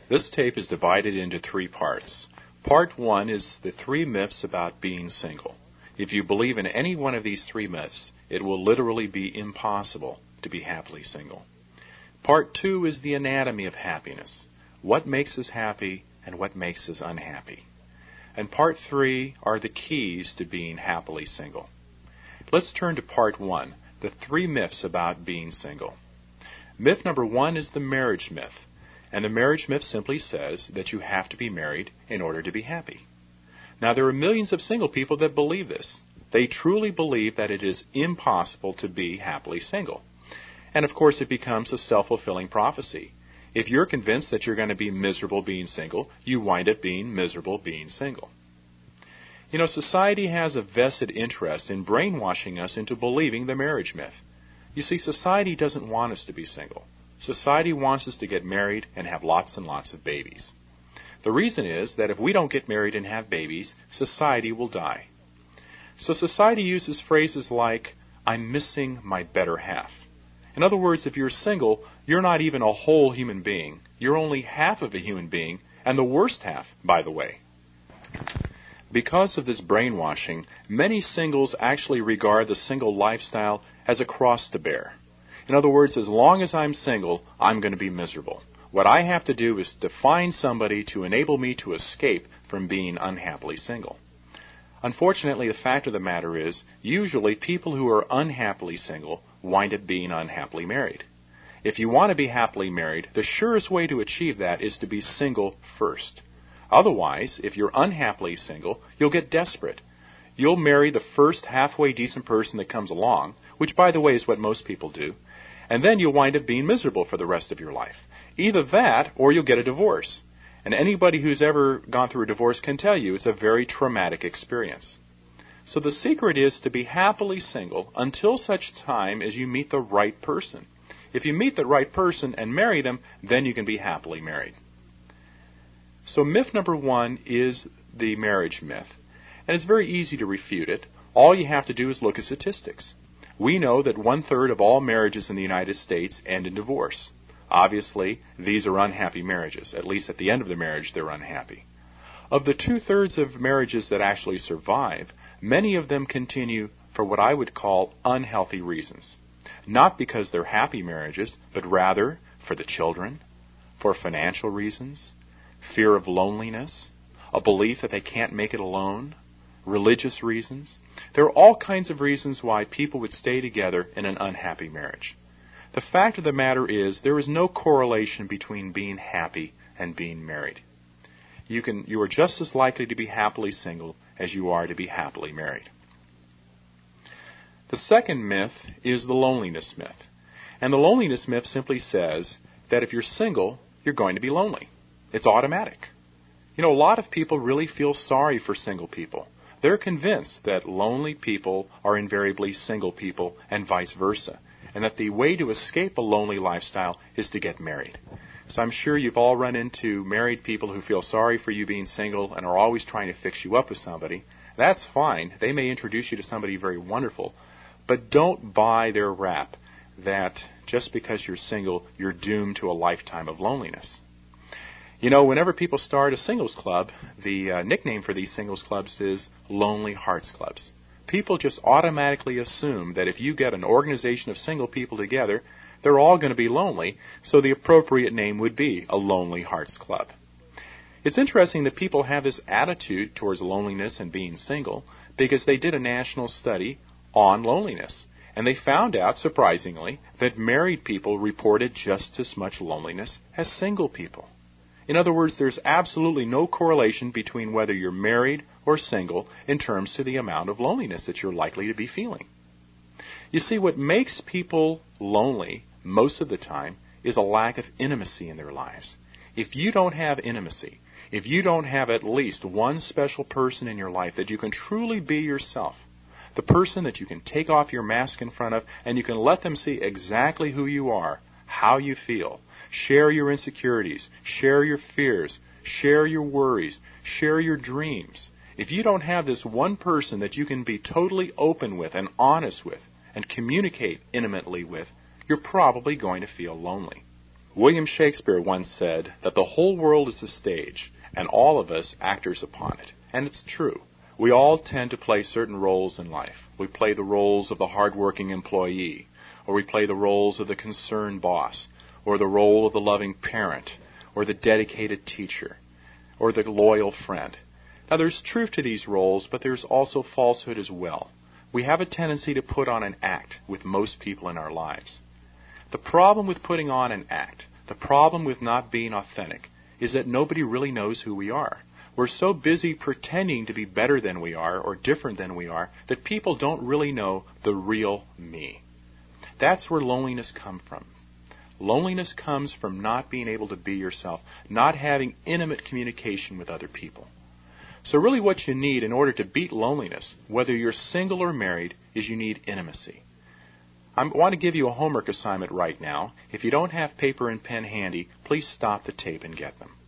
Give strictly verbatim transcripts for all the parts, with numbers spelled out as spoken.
This tape is divided into three parts. Part one is the three myths about being single. If you believe in any one of these three myths, it will literally be impossible to be happily single. Part two is the anatomy of happiness. What makes us happy and what makes us unhappy. And part three are the keys to being happily single. Let's turn to part one, the three myths about being single. Myth number one is the marriage myth. And the marriage myth simply says that you have to be married in order to be happy. Now, there are millions of single people that believe this. They truly believe that it is impossible to be happily single. And of course, it becomes a self-fulfilling prophecy. If you're convinced that you're going to be miserable being single, you wind up being miserable being single. You know, society has a vested interest in brainwashing us into believing the marriage myth. You see, society doesn't want us to be single. Society wants us to get married and have lots and lots of babies. The reason is that if we don't get married and have babies, society will die. So society uses phrases like, I'm missing my better half. In other words, if you're single, you're not even a whole human being. You're only half of a human being, and the worst half, by the way. Because of this brainwashing, many singles actually regard the single lifestyle as a cross to bear. In other words, as long as I'm single, I'm going to be miserable. What I have to do is to find somebody to enable me to escape from being unhappily single. Unfortunately, the fact of the matter is, usually people who are unhappily single wind up being unhappily married. If you want to be happily married, the surest way to achieve that is to be single first. Otherwise, if you're unhappily single, you'll get desperate. You'll marry the first halfway decent person that comes along, which, by the way, is what most people do, and then you'll wind up being miserable for the rest of your life. Either that, or you'll get a divorce. And anybody who's ever gone through a divorce can tell you it's a very traumatic experience. So the secret is to be happily single until such time as you meet the right person. If you meet the right person and marry them, then you can be happily married. So myth number one is the marriage myth. And it's very easy to refute it. All you have to do is look at statistics. We know that one-third of all marriages in the United States end in divorce. Obviously, these are unhappy marriages. At least at the end of the marriage, they're unhappy. Of the two-thirds of marriages that actually survive, many of them continue for what I would call unhealthy reasons. Not because they're happy marriages, but rather for the children, for financial reasons, fear of loneliness, a belief that they can't make it alone, religious reasons. There are all kinds of reasons why people would stay together in an unhappy marriage. The fact of the matter is there is no correlation between being happy and being married. You can, you are just as likely to be happily single as you are to be happily married. The second myth is the loneliness myth. And the loneliness myth simply says that if you're single, you're going to be lonely. It's automatic. You know, a lot of people really feel sorry for single people. They're convinced that lonely people are invariably single people and vice versa, and that the way to escape a lonely lifestyle is to get married. So I'm sure you've all run into married people who feel sorry for you being single and are always trying to fix you up with somebody. That's fine. They may introduce you to somebody very wonderful, but don't buy their rap that just because you're single, you're doomed to a lifetime of loneliness. You know, whenever people start a singles club, the uh, nickname for these singles clubs is Lonely Hearts Clubs. People just automatically assume that if you get an organization of single people together, they're all going to be lonely, so the appropriate name would be a Lonely Hearts Club. It's interesting that people have this attitude towards loneliness and being single because they did a national study on loneliness. And they found out, surprisingly, that married people reported just as much loneliness as single people. In other words, there's absolutely no correlation between whether you're married or single in terms to the amount of loneliness that you're likely to be feeling. You see, what makes people lonely most of the time is a lack of intimacy in their lives. If you don't have intimacy, if you don't have at least one special person in your life that you can truly be yourself, the person that you can take off your mask in front of and you can let them see exactly who you are, how you feel, share your insecurities, share your fears, share your worries, share your dreams. If you don't have this one person that you can be totally open with and honest with and communicate intimately with, you're probably going to feel lonely. William Shakespeare once said that the whole world is a stage, and all of us actors upon it. And it's true. We all tend to play certain roles in life. We play the roles of the hard-working employee, or we play the roles of the concerned boss, or the role of the loving parent, or the dedicated teacher, or the loyal friend. Now, there's truth to these roles, but there's also falsehood as well. We have a tendency to put on an act with most people in our lives. The problem with putting on an act, the problem with not being authentic, is that nobody really knows who we are. We're so busy pretending to be better than we are or different than we are that people don't really know the real me. That's where loneliness comes from. Loneliness comes from not being able to be yourself, not having intimate communication with other people. So really what you need in order to beat loneliness, whether you're single or married, is you need intimacy. I want to give you a homework assignment right now. If you don't have paper and pen handy, please stop the tape and get them.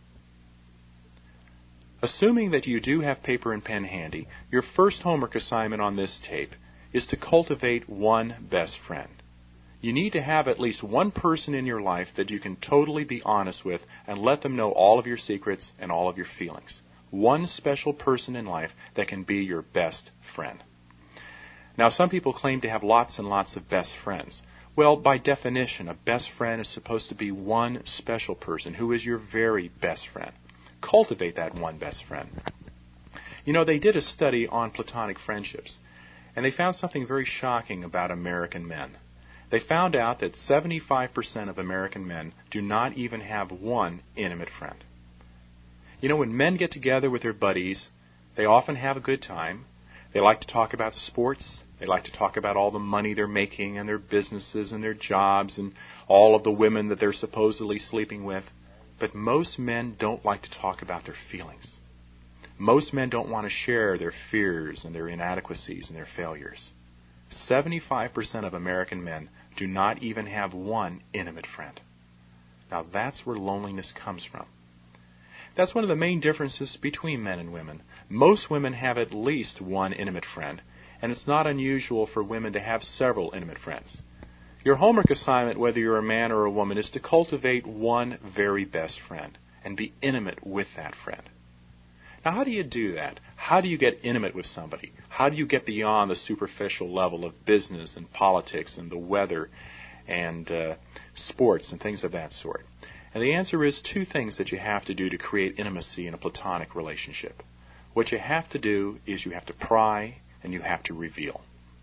Assuming that you do have paper and pen handy, your first homework assignment on this tape is to cultivate one best friend. You need to have at least one person in your life that you can totally be honest with and let them know all of your secrets and all of your feelings. One special person in life that can be your best friend. Now, some people claim to have lots and lots of best friends. Well, by definition, a best friend is supposed to be one special person who is your very best friend. Cultivate that one best friend. You know, they did a study on platonic friendships, and they found something very shocking about American men. They found out that seventy-five percent of American men do not even have one intimate friend. You know, when men get together with their buddies, they often have a good time. They like to talk about sports. They like to talk about all the money they're making and their businesses and their jobs and all of the women that they're supposedly sleeping with. But most men don't like to talk about their feelings. Most men don't want to share their fears and their inadequacies and their failures. seventy-five percent of American men do not even have one intimate friend. Now that's where loneliness comes from. That's one of the main differences between men and women. Most women have at least one intimate friend, and it's not unusual for women to have several intimate friends. Your homework assignment, whether you're a man or a woman, is to cultivate one very best friend and be intimate with that friend. Now, how do you do that? How do you get intimate with somebody? How do you get beyond the superficial level of business and politics and the weather and uh, sports and things of that sort? And the answer is two things that you have to do to create intimacy in a platonic relationship. What you have to do is you have to pry and you have to reveal.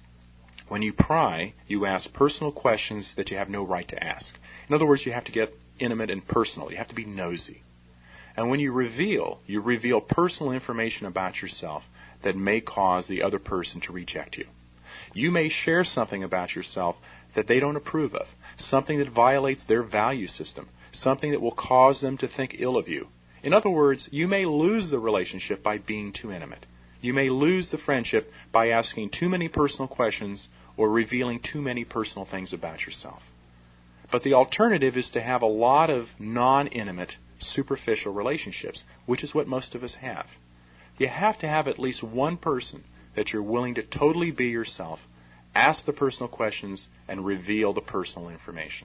When you pry, you ask personal questions that you have no right to ask. In other words, you have to get intimate and personal. You have to be nosy. And when you reveal, you reveal personal information about yourself that may cause the other person to reject you. You may share something about yourself that they don't approve of, something that violates their value system, something that will cause them to think ill of you. In other words, you may lose the relationship by being too intimate. You may lose the friendship by asking too many personal questions or revealing too many personal things about yourself. But the alternative is to have a lot of non-intimate, superficial relationships, which is what most of us have. You have to have at least one person that you're willing to totally be yourself, ask the personal questions, and reveal the personal information.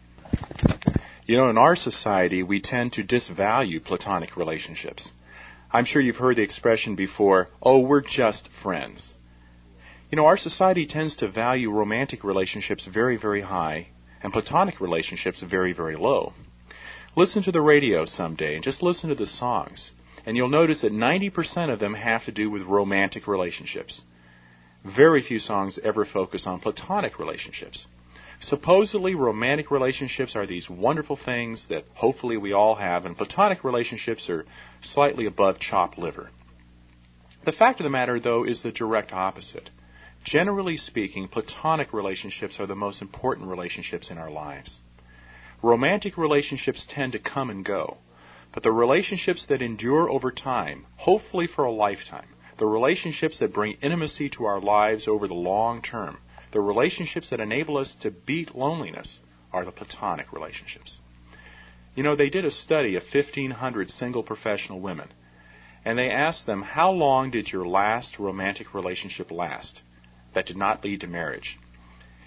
You know, in our society, we tend to disvalue platonic relationships. I'm sure you've heard the expression before, oh, we're just friends. You know, our society tends to value romantic relationships very, very high and platonic relationships very, very low. Listen to the radio someday and just listen to the songs, and you'll notice that ninety percent of them have to do with romantic relationships. Very few songs ever focus on platonic relationships. Supposedly, romantic relationships are these wonderful things that hopefully we all have, and platonic relationships are slightly above chopped liver. The fact of the matter, though, is the direct opposite. Generally speaking, platonic relationships are the most important relationships in our lives. Romantic relationships tend to come and go, but the relationships that endure over time, hopefully for a lifetime, the relationships that bring intimacy to our lives over the long term, the relationships that enable us to beat loneliness are the platonic relationships. You know, they did a study of fifteen hundred single professional women, and they asked them, how long did your last romantic relationship last that did not lead to marriage?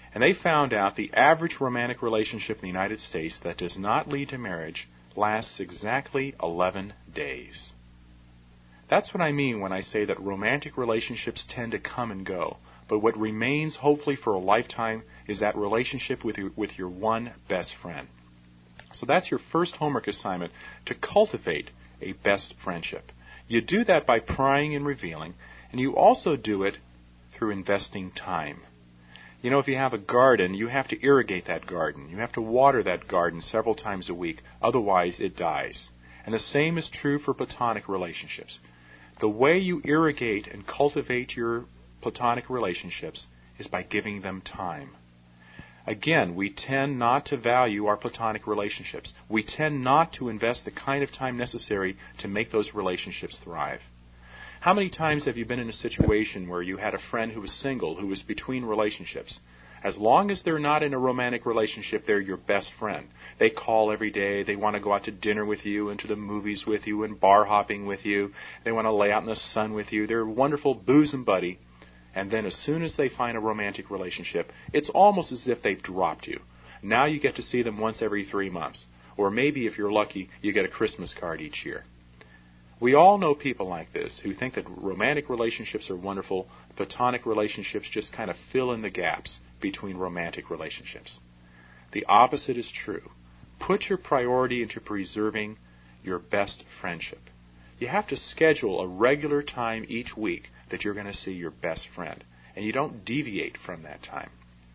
And they found out the average romantic relationship in the United States that does not lead to marriage lasts exactly eleven days. That's what I mean when I say that romantic relationships tend to come and go. But what remains, hopefully for a lifetime, is that relationship with your, with your one best friend. So that's your first homework assignment, to cultivate a best friendship. You do that by prying and revealing, and you also do it through investing time. You know, if you have a garden, you have to irrigate that garden. You have to water that garden several times a week. Otherwise, it dies. And the same is true for platonic relationships. The way you irrigate and cultivate your platonic relationships is by giving them time. Again, we tend not to value our platonic relationships. We tend not to invest the kind of time necessary to make those relationships thrive. How many times have you been in a situation where you had a friend who was single, who was between relationships? As long as they're not in a romantic relationship, they're your best friend. They call every day. They want to go out to dinner with you and to the movies with you and bar hopping with you. They want to lay out in the sun with you. They're a wonderful bosom buddy. And then as soon as they find a romantic relationship, it's almost as if they've dropped you. Now you get to see them once every three months. Or maybe, if you're lucky, you get a Christmas card each year. We all know people like this who think that romantic relationships are wonderful. Platonic relationships just kind of fill in the gaps between romantic relationships. The opposite is true. Put your priority into preserving your best friendship. You have to schedule a regular time each week that you're going to see your best friend. And you don't deviate from that time.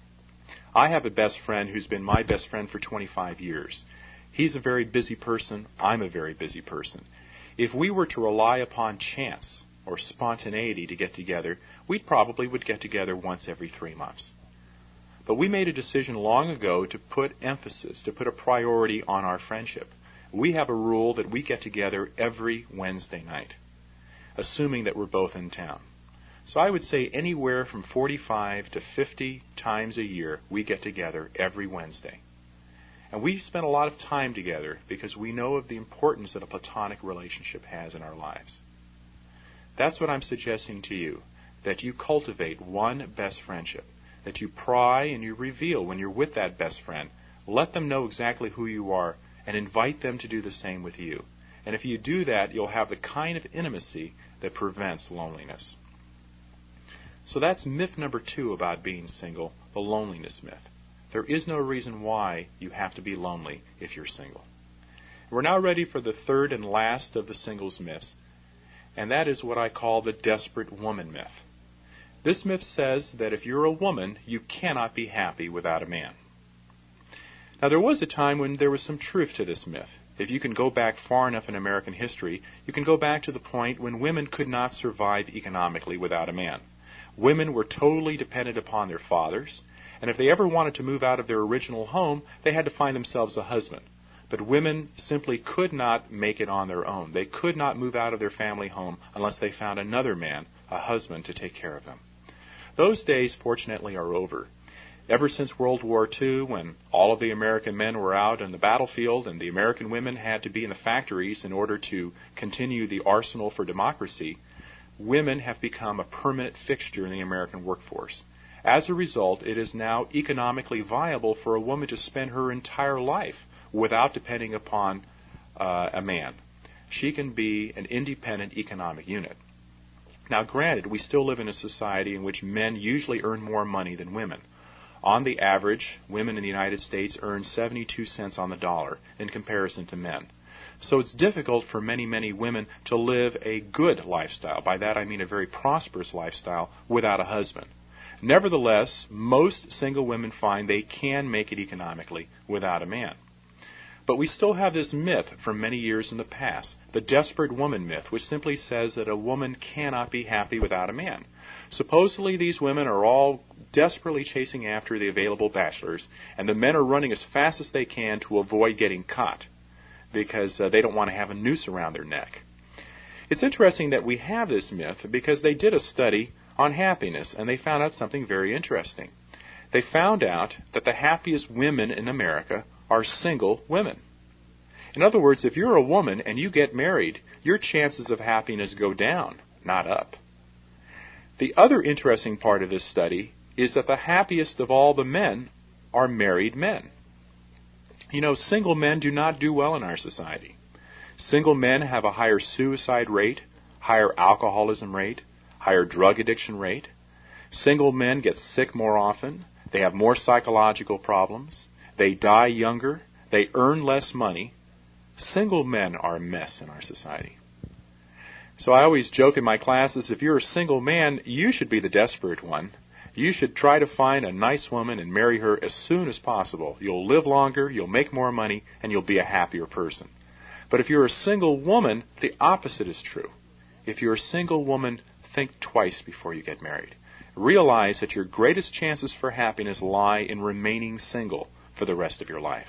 I have a best friend who's been my best friend for twenty-five years. He's a very busy person. I'm a very busy person. If we were to rely upon chance or spontaneity to get together, we probably would get together once every three months. But we made a decision long ago to put emphasis, to put a priority on our friendship. We have a rule that we get together every Wednesday night, assuming that we're both in town. So I would say anywhere from forty-five to fifty times a year we get together every Wednesday. And we spend a lot of time together because we know of the importance that a platonic relationship has in our lives. That's what I'm suggesting to you, that you cultivate one best friendship, that you pry and you reveal when you're with that best friend. Let them know exactly who you are and invite them to do the same with you. And if you do that, you'll have the kind of intimacy that prevents loneliness. So that's myth number two about being single, the loneliness myth. There is no reason why you have to be lonely if you're single. We're now ready for the third and last of the singles myths, and that is what I call the desperate woman myth. This myth says that if you're a woman, you cannot be happy without a man. Now, there was a time when there was some truth to this myth. If you can go back far enough in American history, you can go back to the point when women could not survive economically without a man. Women were totally dependent upon their fathers, and if they ever wanted to move out of their original home, they had to find themselves a husband. But women simply could not make it on their own. They could not move out of their family home unless they found another man, a husband, to take care of them. Those days, fortunately, are over. Ever since World War Two, when all of the American men were out on the battlefield and the American women had to be in the factories in order to continue the arsenal for democracy, women have become a permanent fixture in the American workforce. As a result, it is now economically viable for a woman to spend her entire life without depending upon uh, a man. She can be an independent economic unit. Now, granted, we still live in a society in which men usually earn more money than women. On the average, women in the United States earn seventy-two cents on the dollar in comparison to men. So it's difficult for many, many women to live a good lifestyle. By that I mean a very prosperous lifestyle without a husband. Nevertheless, most single women find they can make it economically without a man. But we still have this myth from many years in the past, the desperate woman myth, which simply says that a woman cannot be happy without a man. Supposedly these women are all desperately chasing after the available bachelors, and the men are running as fast as they can to avoid getting caught because uh, they don't want to have a noose around their neck. It's interesting that we have this myth because they did a study on happiness, and they found out something very interesting. They found out that the happiest women in America are single women. In other words, if you're a woman and you get married, your chances of happiness go down, not up. The other interesting part of this study is that the happiest of all the men are married men. You know, single men do not do well in our society. Single men have a higher suicide rate, higher alcoholism rate, higher drug addiction rate. Single men get sick more often. They have more psychological problems. They die younger. They earn less money. Single men are a mess in our society. So I always joke in my classes, if you're a single man, you should be the desperate one. You should try to find a nice woman and marry her as soon as possible. You'll live longer, you'll make more money, and you'll be a happier person. But if you're a single woman, the opposite is true. If you're a single woman, think twice before you get married. Realize that your greatest chances for happiness lie in remaining single for the rest of your life.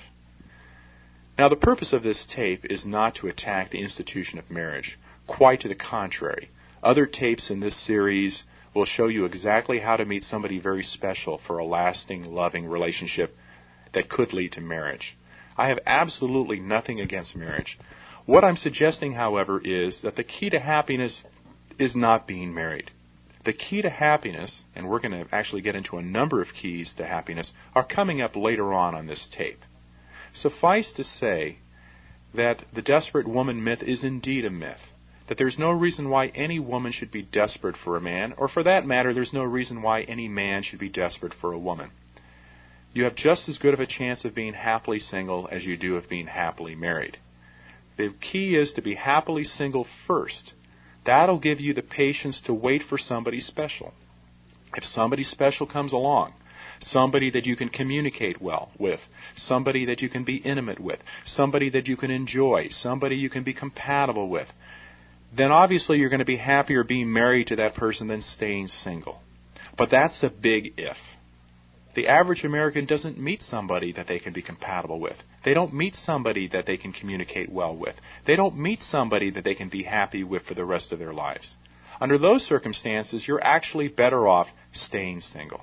Now, the purpose of this tape is not to attack the institution of marriage. Quite to the contrary. Other tapes in this series will show you exactly how to meet somebody very special for a lasting, loving relationship that could lead to marriage. I have absolutely nothing against marriage. What I'm suggesting, however, is that the key to happiness is not being married. The key to happiness, and we're going to actually get into a number of keys to happiness, are coming up later on on this tape. Suffice to say that the desperate woman myth is indeed a myth. That there's no reason why any woman should be desperate for a man, or for that matter, there's no reason why any man should be desperate for a woman. You have just as good of a chance of being happily single as you do of being happily married. The key is to be happily single first. That'll give you the patience to wait for somebody special. If somebody special comes along, somebody that you can communicate well with, somebody that you can be intimate with, somebody that you can enjoy, somebody you can be compatible with, then obviously you're going to be happier being married to that person than staying single. But that's a big if. The average American doesn't meet somebody that they can be compatible with. They don't meet somebody that they can communicate well with. They don't meet somebody that they can be happy with for the rest of their lives. Under those circumstances, you're actually better off staying single.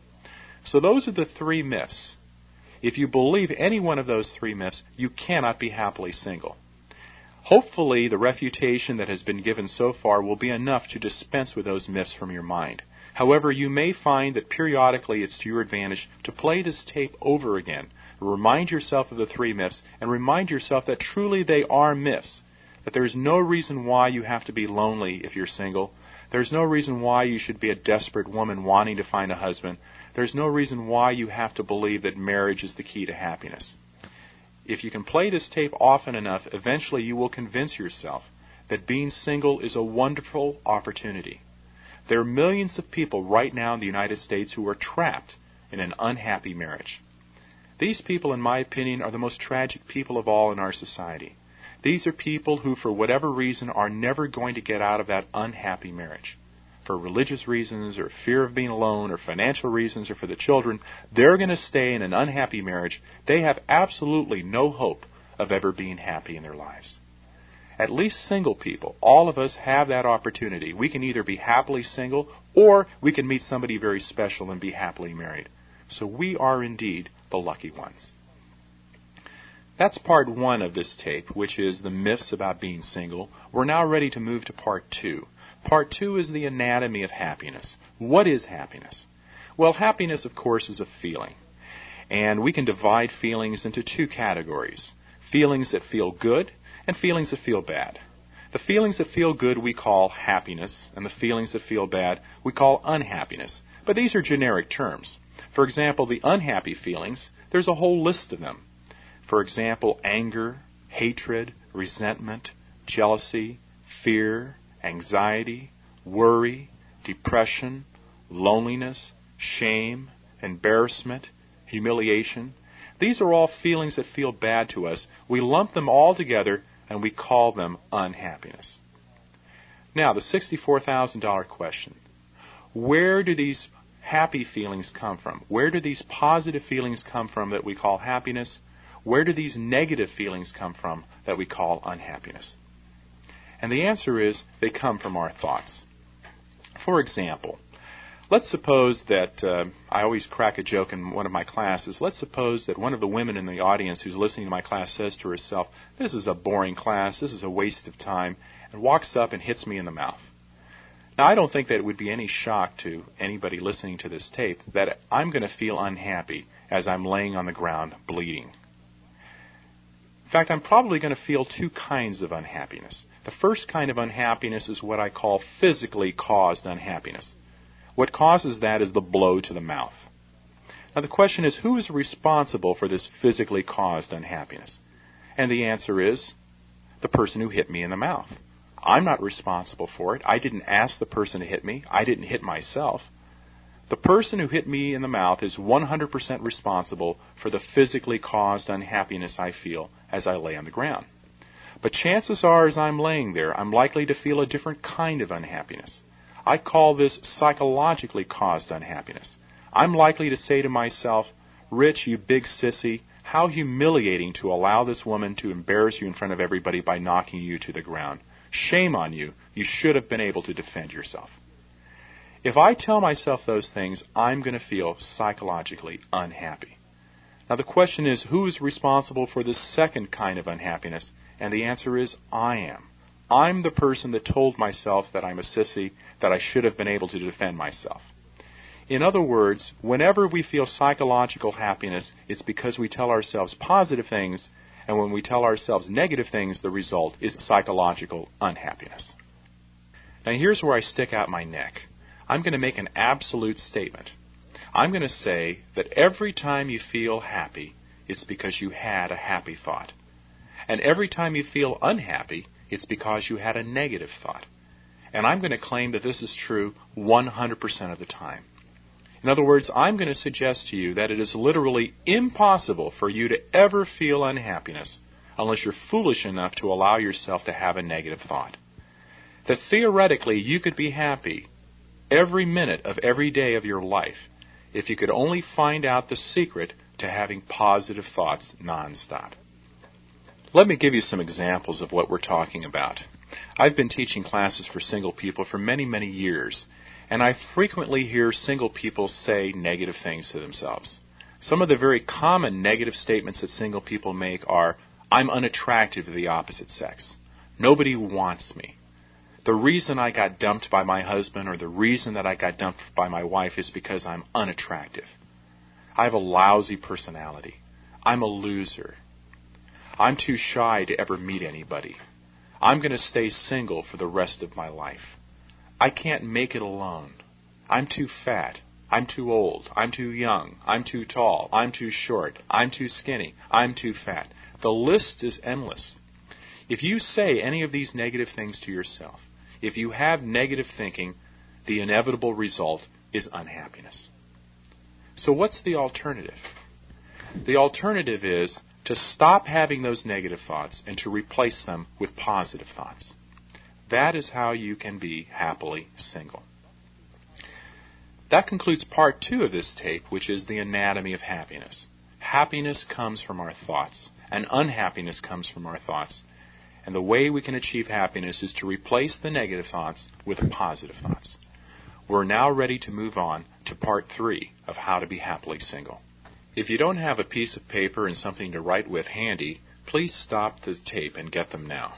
So those are the three myths. If you believe any one of those three myths, you cannot be happily single. Hopefully, the refutation that has been given so far will be enough to dispense with those myths from your mind. However, you may find that periodically it's to your advantage to play this tape over again, remind yourself of the three myths, and remind yourself that truly they are myths, that there is no reason why you have to be lonely if you're single. There's no reason why you should be a desperate woman wanting to find a husband. There's no reason why you have to believe that marriage is the key to happiness. If you can play this tape often enough, eventually you will convince yourself that being single is a wonderful opportunity. There are millions of people right now in the United States who are trapped in an unhappy marriage. These people, in my opinion, are the most tragic people of all in our society. These are people who, for whatever reason, are never going to get out of that unhappy marriage. For religious reasons, or fear of being alone, or financial reasons, or for the children, they're going to stay in an unhappy marriage. They have absolutely no hope of ever being happy in their lives. At least single people, all of us have that opportunity. We can either be happily single, or we can meet somebody very special and be happily married. So we are indeed the lucky ones. That's part one of this tape, which is the myths about being single. We're now ready to move to part two. Part two is the anatomy of happiness. What is happiness? Well, happiness, of course, is a feeling. And we can divide feelings into two categories. Feelings that feel good and feelings that feel bad. The feelings that feel good we call happiness, and the feelings that feel bad we call unhappiness. But these are generic terms. For example, the unhappy feelings, there's a whole list of them. For example, anger, hatred, resentment, jealousy, fear, anxiety, worry, depression, loneliness, shame, embarrassment, humiliation. These are all feelings that feel bad to us. We lump them all together and we call them unhappiness. Now, the sixty-four thousand dollars question. Where do these happy feelings come from? Where do these positive feelings come from that we call happiness? Where do these negative feelings come from that we call unhappiness? And the answer is they come from our thoughts. For example, let's suppose that, uh, I always crack a joke in one of my classes, let's suppose that one of the women in the audience who's listening to my class says to herself, this is a boring class, this is a waste of time, and walks up and hits me in the mouth. Now, I don't think that it would be any shock to anybody listening to this tape that I'm going to feel unhappy as I'm laying on the ground bleeding. In fact, I'm probably going to feel two kinds of unhappiness. The first kind of unhappiness is what I call physically caused unhappiness. What causes that is the blow to the mouth. Now, the question is, who is responsible for this physically caused unhappiness? And the answer is the person who hit me in the mouth. I'm not responsible for it. I didn't ask the person to hit me. I didn't hit myself. The person who hit me in the mouth is one hundred percent responsible for the physically caused unhappiness I feel as I lay on the ground. But chances are, as I'm laying there, I'm likely to feel a different kind of unhappiness. I call this psychologically caused unhappiness. I'm likely to say to myself, "Rich, you big sissy, how humiliating to allow this woman to embarrass you in front of everybody by knocking you to the ground. Shame on you. You should have been able to defend yourself." If I tell myself those things, I'm going to feel psychologically unhappy. Now the question is, who is responsible for this second kind of unhappiness? And the answer is, I am. I'm the person that told myself that I'm a sissy, that I should have been able to defend myself. In other words, whenever we feel psychological happiness, it's because we tell ourselves positive things, and when we tell ourselves negative things, the result is psychological unhappiness. Now here's where I stick out my neck. I'm going to make an absolute statement. I'm going to say that every time you feel happy, it's because you had a happy thought. And every time you feel unhappy, it's because you had a negative thought. And I'm going to claim that this is true one hundred percent of the time. In other words, I'm going to suggest to you that it is literally impossible for you to ever feel unhappiness unless you're foolish enough to allow yourself to have a negative thought. That theoretically you could be happy every minute of every day of your life if you could only find out the secret to having positive thoughts nonstop. Let me give you some examples of what we're talking about. I've been teaching classes for single people for many, many years, and I frequently hear single people say negative things to themselves. Some of the very common negative statements that single people make are, "I'm unattractive to the opposite sex. Nobody wants me. The reason I got dumped by my husband or the reason that I got dumped by my wife is because I'm unattractive. I have a lousy personality. I'm a loser. I'm too shy to ever meet anybody. I'm going to stay single for the rest of my life. I can't make it alone. I'm too fat. I'm too old. I'm too young. I'm too tall. I'm too short. I'm too skinny. I'm too fat." The list is endless. If you say any of these negative things to yourself, if you have negative thinking, the inevitable result is unhappiness. So what's the alternative? The alternative is to stop having those negative thoughts and to replace them with positive thoughts. That is how you can be happily single. That concludes part two of this tape, which is the anatomy of happiness. Happiness comes from our thoughts, and unhappiness comes from our thoughts. And the way we can achieve happiness is to replace the negative thoughts with positive thoughts. We're now ready to move on to part three of how to be happily single. If you don't have a piece of paper and something to write with handy, please stop the tape and get them now.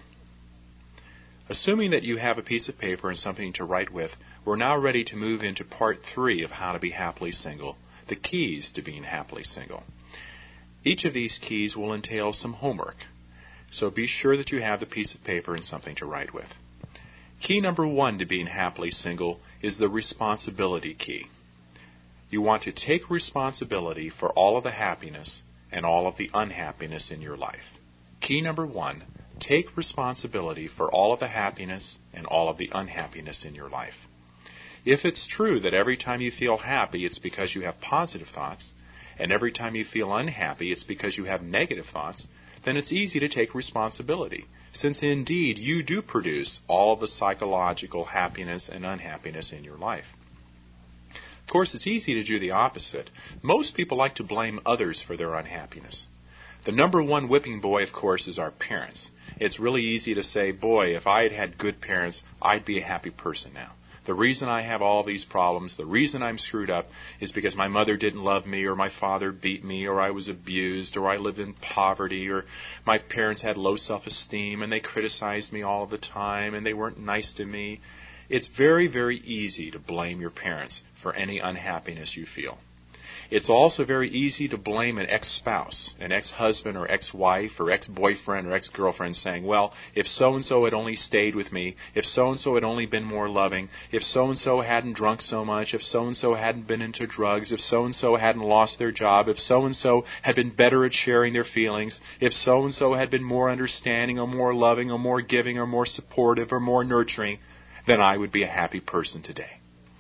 Assuming that you have a piece of paper and something to write with, we're now ready to move into part three of how to be happily single, the keys to being happily single. Each of these keys will entail some homework, so be sure that you have the piece of paper and something to write with. Key number one to being happily single is the responsibility key. You want to take responsibility for all of the happiness and all of the unhappiness in your life. Key number one, take responsibility for all of the happiness and all of the unhappiness in your life. If it's true that every time you feel happy, it's because you have positive thoughts, and every time you feel unhappy, it's because you have negative thoughts, then it's easy to take responsibility, since indeed you do produce all of the psychological happiness and unhappiness in your life. Of course, it's easy to do the opposite. Most people like to blame others for their unhappiness. The number one whipping boy, of course, is our parents. It's really easy to say, boy, if I had had good parents, I'd be a happy person now. The reason I have all these problems, the reason I'm screwed up, is because my mother didn't love me, or my father beat me, or I was abused, or I lived in poverty, or my parents had low self-esteem, and they criticized me all the time, and they weren't nice to me. It's very, very easy to blame your parents for any unhappiness you feel. It's also very easy to blame an ex-spouse, an ex-husband or ex-wife or ex-boyfriend or ex-girlfriend saying, well, if so-and-so had only stayed with me, if so-and-so had only been more loving, if so-and-so hadn't drunk so much, if so-and-so hadn't been into drugs, if so-and-so hadn't lost their job, if so-and-so had been better at sharing their feelings, if so-and-so had been more understanding or more loving or more giving or more supportive or more nurturing, then I would be a happy person today.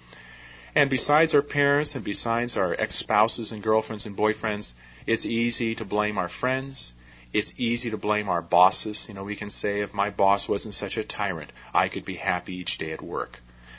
And besides our parents and besides our ex-spouses and girlfriends and boyfriends, it's easy to blame our friends. It's easy to blame our bosses. You know, we can say, if my boss wasn't such a tyrant, I could be happy each day at work.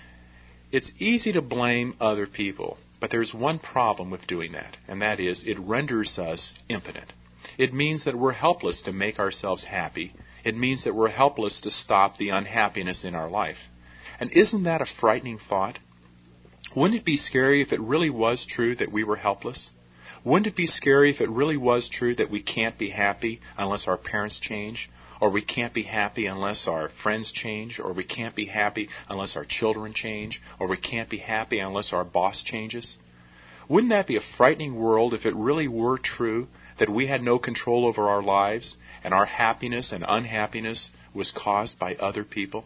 It's easy to blame other people, but there's one problem with doing that, and that is it renders us impotent. It means that we're helpless to make ourselves happy. It means that we're helpless to stop the unhappiness in our life. And isn't that a frightening thought? Wouldn't it be scary if it really was true that we were helpless? Wouldn't it be scary if it really was true that we can't be happy unless our parents change? Or we can't be happy unless our friends change? Or we can't be happy unless our children change? Or we can't be happy unless our boss changes? Wouldn't that be a frightening world if it really were true that we had no control over our lives and our happiness and unhappiness was caused by other people?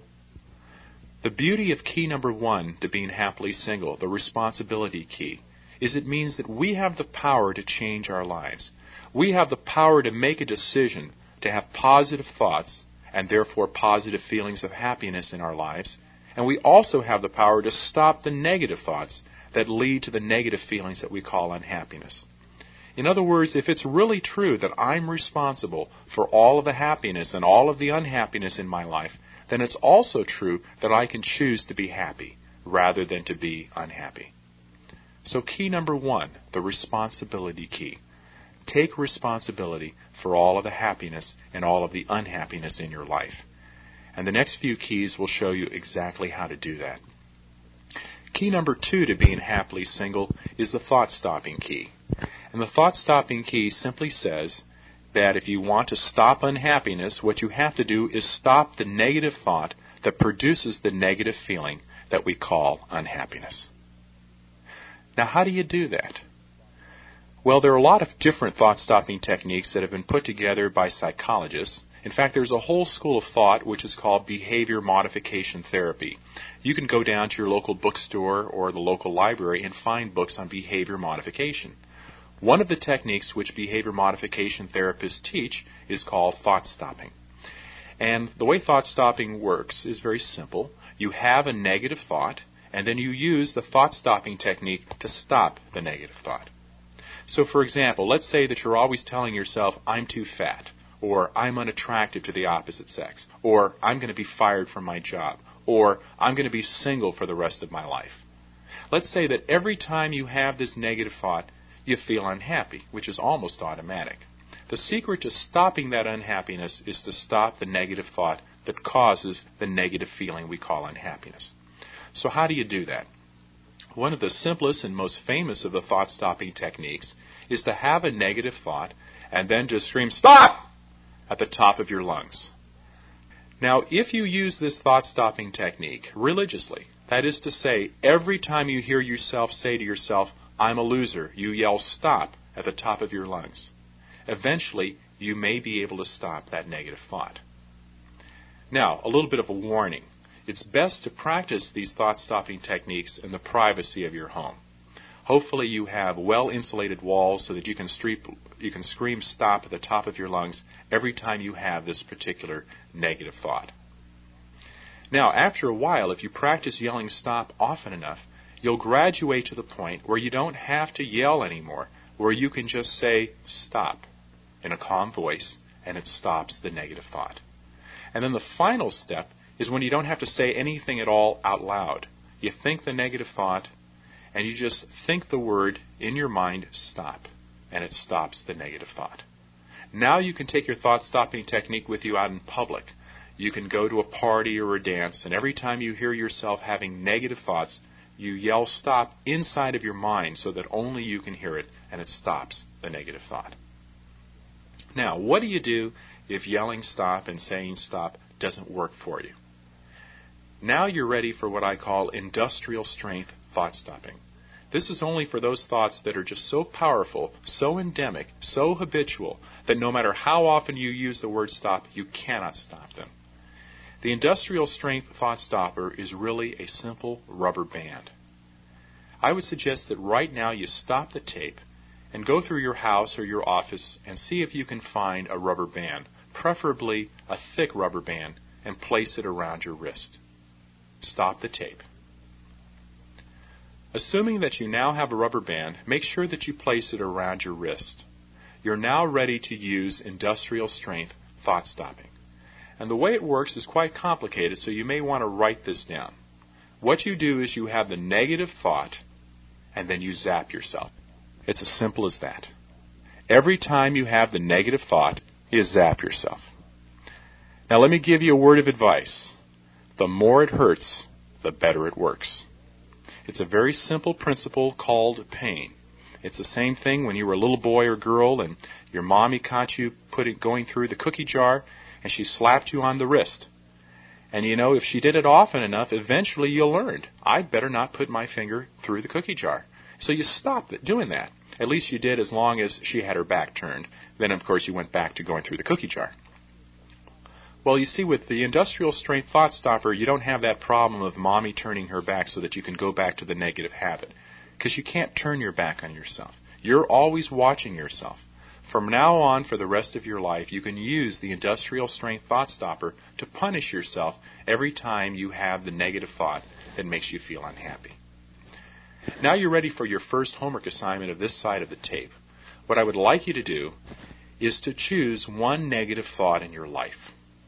The beauty of key number one to being happily single, the responsibility key, is it means that we have the power to change our lives. We have the power to make a decision to have positive thoughts and therefore positive feelings of happiness in our lives. And we also have the power to stop the negative thoughts that lead to the negative feelings that we call unhappiness. In other words, if it's really true that I'm responsible for all of the happiness and all of the unhappiness in my life, then it's also true that I can choose to be happy rather than to be unhappy. So key number one, the responsibility key. Take responsibility for all of the happiness and all of the unhappiness in your life. And the next few keys will show you exactly how to do that. Key number two to being happily single is the thought-stopping key. And the thought-stopping key simply says that if you want to stop unhappiness, what you have to do is stop the negative thought that produces the negative feeling that we call unhappiness. Now, how do you do that? Well, there are a lot of different thought-stopping techniques that have been put together by psychologists. In fact, there's a whole school of thought which is called behavior modification therapy. You can go down to your local bookstore or the local library and find books on behavior modification. One of the techniques which behavior modification therapists teach is called thought stopping. And the way thought stopping works is very simple. You have a negative thought, and then you use the thought stopping technique to stop the negative thought. So, for example, let's say that you're always telling yourself, I'm too fat, or I'm unattractive to the opposite sex, or I'm going to be fired from my job, or I'm going to be single for the rest of my life. Let's say that every time you have this negative thought, you feel unhappy, which is almost automatic. The secret to stopping that unhappiness is to stop the negative thought that causes the negative feeling we call unhappiness. So how do you do that? One of the simplest and most famous of the thought-stopping techniques is to have a negative thought and then just scream, "Stop!" at the top of your lungs. Now, if you use this thought-stopping technique religiously, that is to say, every time you hear yourself say to yourself, I'm a loser, you yell stop at the top of your lungs. Eventually, you may be able to stop that negative thought. Now, a little bit of a warning. It's best to practice these thought-stopping techniques in the privacy of your home. Hopefully you have well-insulated walls so that you can, streep, you can scream stop at the top of your lungs every time you have this particular negative thought. Now, after a while, if you practice yelling stop often enough, you'll graduate to the point where you don't have to yell anymore, where you can just say stop in a calm voice, and it stops the negative thought. And then the final step is when you don't have to say anything at all out loud. You think the negative thought, and you just think the word in your mind, stop, and it stops the negative thought. Now you can take your thought-stopping technique with you out in public. You can go to a party or a dance, and every time you hear yourself having negative thoughts, you yell stop inside of your mind so that only you can hear it, and it stops the negative thought. Now, what do you do if yelling stop and saying stop doesn't work for you? Now you're ready for what I call industrial strength thought stopping. This is only for those thoughts that are just so powerful, so endemic, so habitual, that no matter how often you use the word stop, you cannot stop them. The industrial strength thought stopper is really a simple rubber band. I would suggest that right now you stop the tape and go through your house or your office and see if you can find a rubber band, preferably a thick rubber band, and place it around your wrist. Stop the tape. Assuming that you now have a rubber band, make sure that you place it around your wrist. You're now ready to use industrial strength thought stopping. And the way it works is quite complicated, so you may want to write this down. What you do is you have the negative thought, and then you zap yourself. It's as simple as that. Every time you have the negative thought, you zap yourself. Now let me give you a word of advice. The more it hurts, the better it works. It's a very simple principle called pain. It's the same thing when you were a little boy or girl and your mommy caught you putting, going through the cookie jar and she slapped you on the wrist. And you know, if she did it often enough, eventually you'll learn, I'd better not put my finger through the cookie jar. So you stopped doing that. At least you did as long as she had her back turned. Then, of course, you went back to going through the cookie jar. Well, you see, with the industrial strength thought stopper, you don't have that problem of mommy turning her back so that you can go back to the negative habit. Because you can't turn your back on yourself. You're always watching yourself. From now on, for the rest of your life, you can use the industrial strength thought stopper to punish yourself every time you have the negative thought that makes you feel unhappy. Now you're ready for your first homework assignment of this side of the tape. What I would like you to do is to choose one negative thought in your life.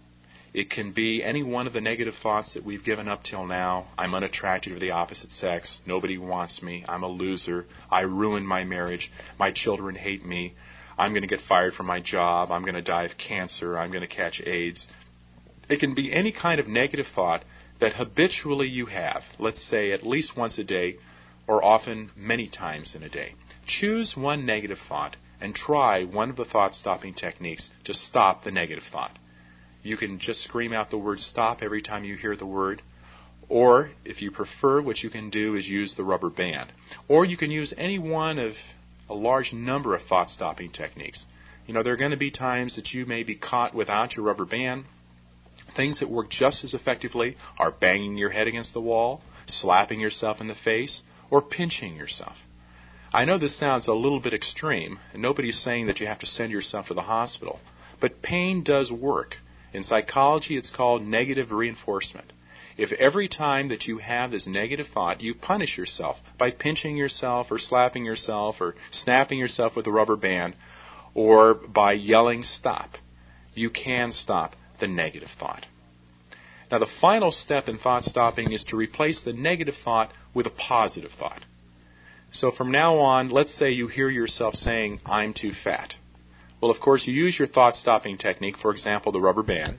It can be any one of the negative thoughts that we've given up till now. I'm unattracted to the opposite sex. Nobody wants me. I'm a loser. I ruined my marriage. My children hate me. I'm going to get fired from my job. I'm going to die of cancer. I'm going to catch AIDS. It can be any kind of negative thought that habitually you have, let's say at least once a day or often many times in a day. Choose one negative thought and try one of the thought-stopping techniques to stop the negative thought. You can just scream out the word stop every time you hear the word. Or, if you prefer, what you can do is use the rubber band. Or you can use any one of a large number of thought-stopping techniques. You know, there are going to be times that you may be caught without your rubber band. Things that work just as effectively are banging your head against the wall, slapping yourself in the face, or pinching yourself. I know this sounds a little bit extreme, and nobody's saying that you have to send yourself to the hospital. But pain does work. In psychology, it's called negative reinforcement. If every time that you have this negative thought, you punish yourself by pinching yourself or slapping yourself or snapping yourself with a rubber band or by yelling stop, you can stop the negative thought. Now, the final step in thought stopping is to replace the negative thought with a positive thought. So from now on, let's say you hear yourself saying, I'm too fat. Well, of course, you use your thought-stopping technique, for example, the rubber band,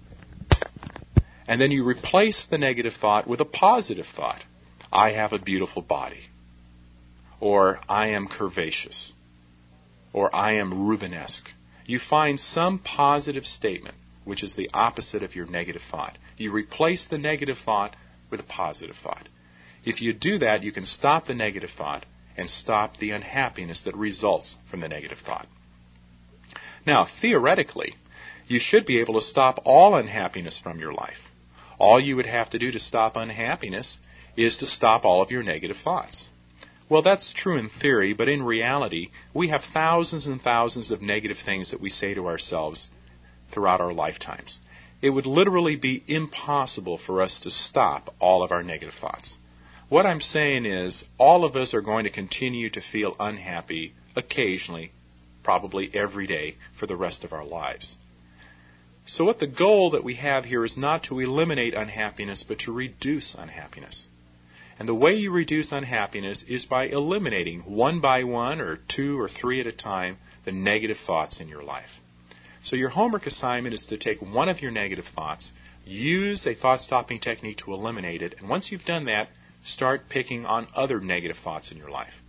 and then you replace the negative thought with a positive thought. I have a beautiful body. Or, I am curvaceous. Or, I am Rubenesque. You find some positive statement, which is the opposite of your negative thought. You replace the negative thought with a positive thought. If you do that, you can stop the negative thought and stop the unhappiness that results from the negative thought. Now, theoretically, you should be able to stop all unhappiness from your life. All you would have to do to stop unhappiness is to stop all of your negative thoughts. Well, that's true in theory, but in reality, we have thousands and thousands of negative things that we say to ourselves throughout our lifetimes. It would literally be impossible for us to stop all of our negative thoughts. What I'm saying is, all of us are going to continue to feel unhappy occasionally, probably every day, for the rest of our lives. So what the goal that we have here is not to eliminate unhappiness, but to reduce unhappiness. And the way you reduce unhappiness is by eliminating one by one or two or three at a time the negative thoughts in your life. So your homework assignment is to take one of your negative thoughts, use a thought-stopping technique to eliminate it, and once you've done that, start picking on other negative thoughts in your life.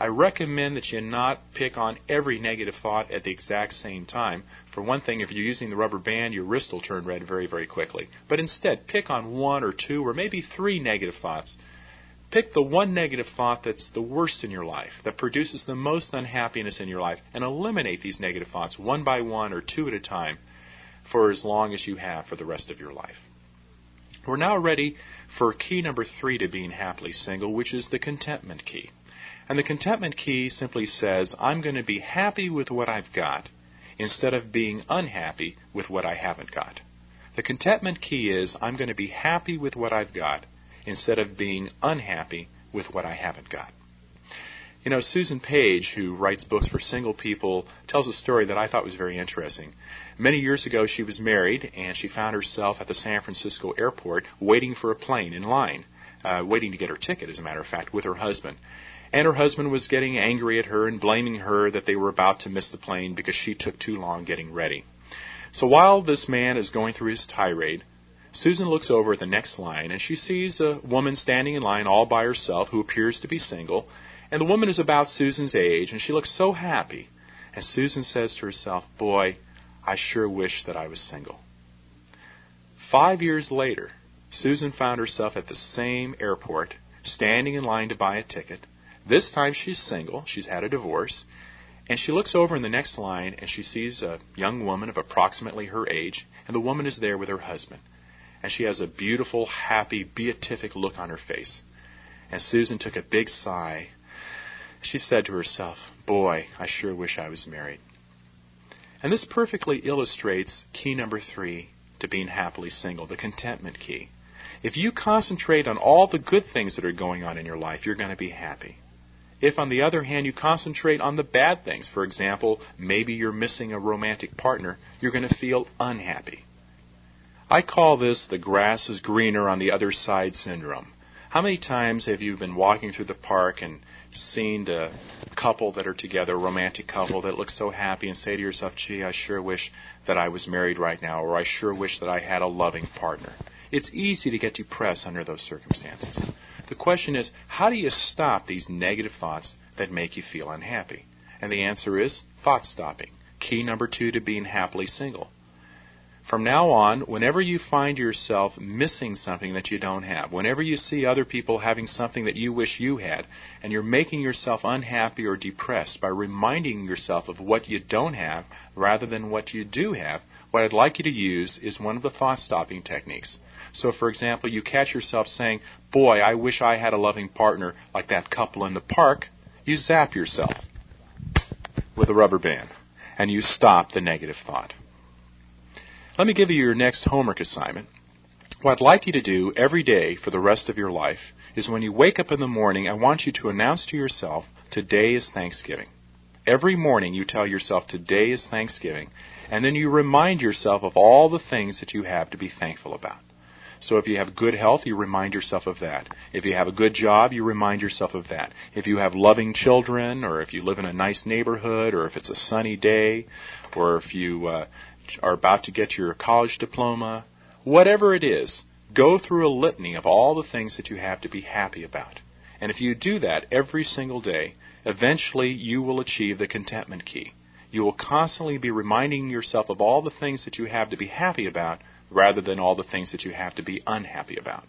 I recommend that you not pick on every negative thought at the exact same time. For one thing, if you're using the rubber band, your wrist will turn red very, very quickly. But instead, pick on one or two or maybe three negative thoughts. Pick the one negative thought that's the worst in your life, that produces the most unhappiness in your life, and eliminate these negative thoughts one by one or two at a time for as long as you have for the rest of your life. We're now ready for key number three to being happily single, which is the contentment key. And the contentment key simply says, I'm going to be happy with what I've got instead of being unhappy with what I haven't got. The contentment key is, I'm going to be happy with what I've got instead of being unhappy with what I haven't got. You know, Susan Page, who writes books for single people, tells a story that I thought was very interesting. Many years ago, she was married, and she found herself at the San Francisco airport waiting for a plane in line, uh, waiting to get her ticket, as a matter of fact, with her husband. And her husband was getting angry at her and blaming her that they were about to miss the plane because she took too long getting ready. So while this man is going through his tirade, Susan looks over at the next line, and she sees a woman standing in line all by herself who appears to be single. And the woman is about Susan's age, and she looks so happy. And Susan says to herself, boy, I sure wish that I was single. Five years later, Susan found herself at the same airport, standing in line to buy a ticket. This time she's single, she's had a divorce, and she looks over in the next line, and she sees a young woman of approximately her age, and the woman is there with her husband. And she has a beautiful, happy, beatific look on her face. And Susan took a big sigh. She said to herself, boy, I sure wish I was married. And this perfectly illustrates key number three to being happily single, the contentment key. If you concentrate on all the good things that are going on in your life, you're going to be happy. If, on the other hand, you concentrate on the bad things, for example, maybe you're missing a romantic partner, you're going to feel unhappy. I call this the grass is greener on the other side syndrome. How many times have you been walking through the park and seen a couple that are together, a romantic couple that looks so happy, and say to yourself, gee, I sure wish that I was married right now, or I sure wish that I had a loving partner. It's easy to get depressed under those circumstances. The question is, how do you stop these negative thoughts that make you feel unhappy? And the answer is thought stopping. Key number two to being happily single. From now on, whenever you find yourself missing something that you don't have, whenever you see other people having something that you wish you had, and you're making yourself unhappy or depressed by reminding yourself of what you don't have rather than what you do have, what I'd like you to use is one of the thought-stopping techniques. So, for example, you catch yourself saying, boy, I wish I had a loving partner like that couple in the park. You zap yourself with a rubber band, and you stop the negative thought. Let me give you your next homework assignment. What I'd like you to do every day for the rest of your life is when you wake up in the morning, I want you to announce to yourself, today is Thanksgiving. Every morning you tell yourself, today is Thanksgiving, and then you remind yourself of all the things that you have to be thankful about. So if you have good health, you remind yourself of that. If you have a good job, you remind yourself of that. If you have loving children, or if you live in a nice neighborhood, or if it's a sunny day, or if you uh, are about to get your college diploma, whatever it is, go through a litany of all the things that you have to be happy about. And if you do that every single day, eventually you will achieve the contentment key. You will constantly be reminding yourself of all the things that you have to be happy about rather than all the things that you have to be unhappy about.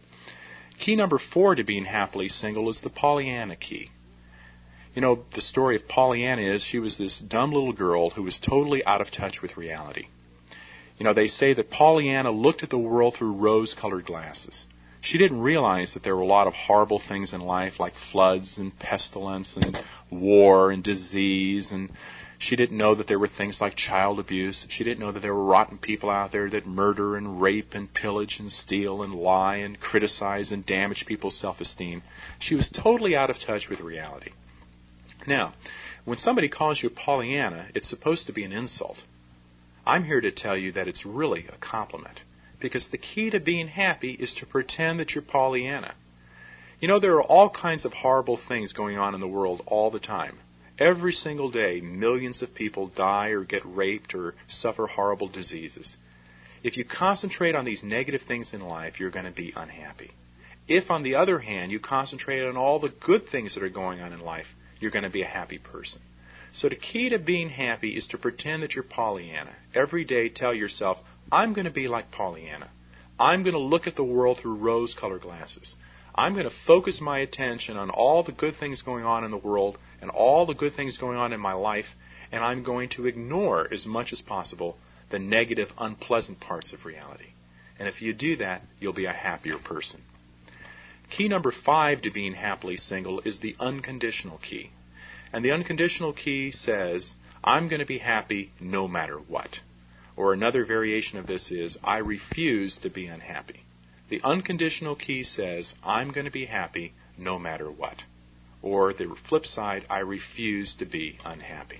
Key number four to being happily single is the Pollyanna key. You know, the story of Pollyanna is she was this dumb little girl who was totally out of touch with reality. You know, they say that Pollyanna looked at the world through rose-colored glasses. She didn't realize that there were a lot of horrible things in life like floods and pestilence and war and disease, and she didn't know that there were things like child abuse. She didn't know that there were rotten people out there that murder and rape and pillage and steal and lie and criticize and damage people's self-esteem. She was totally out of touch with reality. Now, when somebody calls you a Pollyanna, it's supposed to be an insult. I'm here to tell you that it's really a compliment, because the key to being happy is to pretend that you're Pollyanna. You know, there are all kinds of horrible things going on in the world all the time. Every single day, millions of people die or get raped or suffer horrible diseases. If you concentrate on these negative things in life, you're going to be unhappy. If, on the other hand, you concentrate on all the good things that are going on in life, you're going to be a happy person. So the key to being happy is to pretend that you're Pollyanna. Every day tell yourself, I'm going to be like Pollyanna. I'm going to look at the world through rose-colored glasses. I'm going to focus my attention on all the good things going on in the world and all the good things going on in my life, and I'm going to ignore as much as possible the negative, unpleasant parts of reality. And if you do that, you'll be a happier person. Key number five to being happily single is the unconditional key. And the unconditional key says, I'm going to be happy no matter what. Or another variation of this is, I refuse to be unhappy. The unconditional key says, I'm going to be happy no matter what. Or the flip side, I refuse to be unhappy.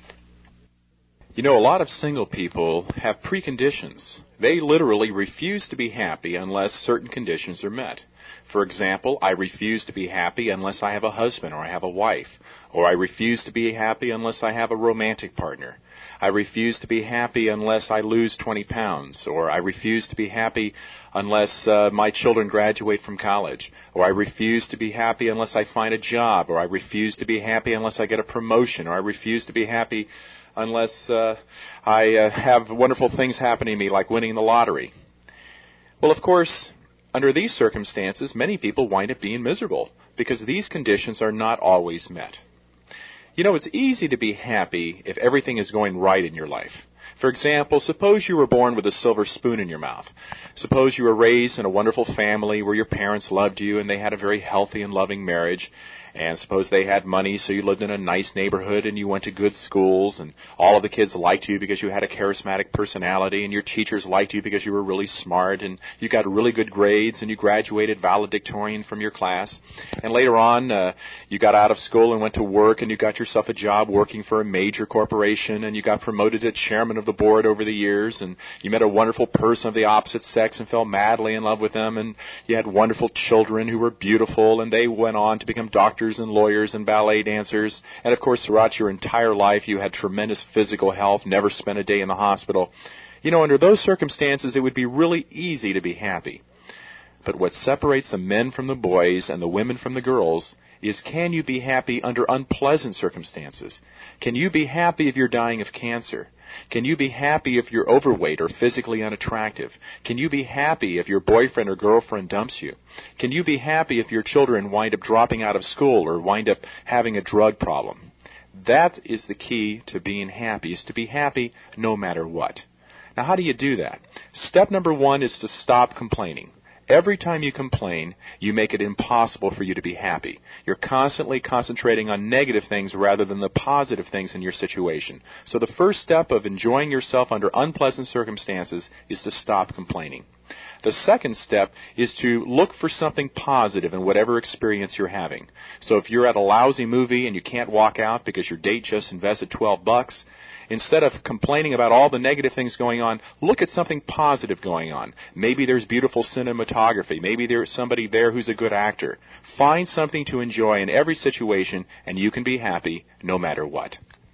You know, a lot of single people have preconditions. They literally refuse to be happy unless certain conditions are met. For example, I refuse to be happy unless I have a husband or I have a wife. Or I refuse to be happy unless I have a romantic partner. I refuse to be happy unless I lose twenty pounds. Or I refuse to be happy unless uh, my children graduate from college. Or I refuse to be happy unless I find a job. Or I refuse to be happy unless I get a promotion. Or I refuse to be happy unless uh, I uh, have wonderful things happening to me, like winning the lottery. Well, of course, under these circumstances, many people wind up being miserable because these conditions are not always met. You know, it's easy to be happy if everything is going right in your life. For example, suppose you were born with a silver spoon in your mouth. Suppose you were raised in a wonderful family where your parents loved you and they had a very healthy and loving marriage. And suppose they had money, so you lived in a nice neighborhood and you went to good schools and all of the kids liked you because you had a charismatic personality and your teachers liked you because you were really smart and you got really good grades and you graduated valedictorian from your class. And later on, uh, you got out of school and went to work and you got yourself a job working for a major corporation and you got promoted to chairman of the board over the years and you met a wonderful person of the opposite sex and fell madly in love with them and you had wonderful children who were beautiful and they went on to become doctors and lawyers and ballet dancers. And of course, throughout your entire life, you had tremendous physical health, never spent a day in the hospital. You know, under those circumstances, it would be really easy to be happy. But what separates the men from the boys and the women from the girls is, can you be happy under unpleasant circumstances? Can you be happy if you're dying of cancer? Can you be happy if you're overweight or physically unattractive? Can you be happy if your boyfriend or girlfriend dumps you? Can you be happy if your children wind up dropping out of school or wind up having a drug problem? That is the key to being happy, is to be happy no matter what. Now, how do you do that? Step number one is to stop complaining. Every time you complain, you make it impossible for you to be happy. You're constantly concentrating on negative things rather than the positive things in your situation. So the first step of enjoying yourself under unpleasant circumstances is to stop complaining. The second step is to look for something positive in whatever experience you're having. So if you're at a lousy movie and you can't walk out because your date just invested twelve bucks, instead of complaining about all the negative things going on, look at something positive going on. Maybe there's beautiful cinematography. Maybe there's somebody there who's a good actor. Find something to enjoy in every situation, and you can be happy no matter what.